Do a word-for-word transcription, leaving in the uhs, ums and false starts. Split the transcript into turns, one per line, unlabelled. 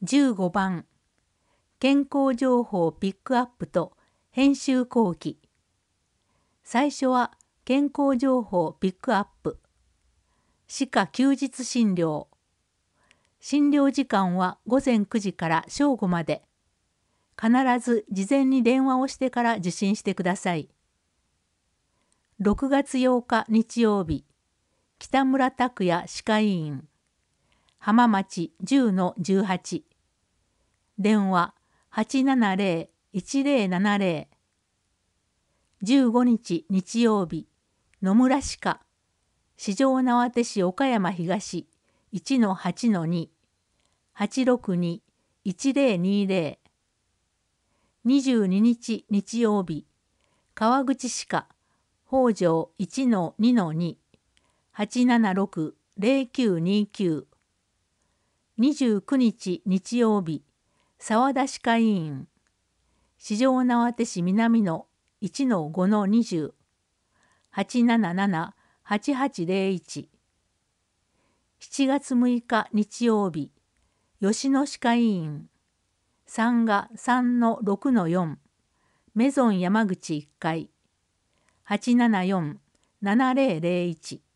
じゅうごばん健康情報ピックアップと編集後記。最初は健康情報ピックアップ。歯科休日診療。診療時間はごぜんくじから正午まで。必ず事前に電話をしてから受診してください。ろくがつようか日曜日、北村拓也歯科医院。浜町 じゅうのじゅうはち。電話 はちななぜろ いちぜろななぜろ。じゅうごにち日曜日、野村歯科。四条畷市岡山東 いちのはちのに。はちろくに いちぜろにぜろ。にじゅうににち日曜日、川口歯科。北条 いちのにのに。はちななろく ぜろきゅうにきゅう。にじゅうくにち日曜日、沢田歯科医院。四条畷市南の いちのごのにじゅう。はちなななな はちはちぜろいち。しちがつむいか日曜日、吉野歯科医院。さんがさんのろくのよん。メゾン山口いっかい。はちななよん ななぜろぜろいち。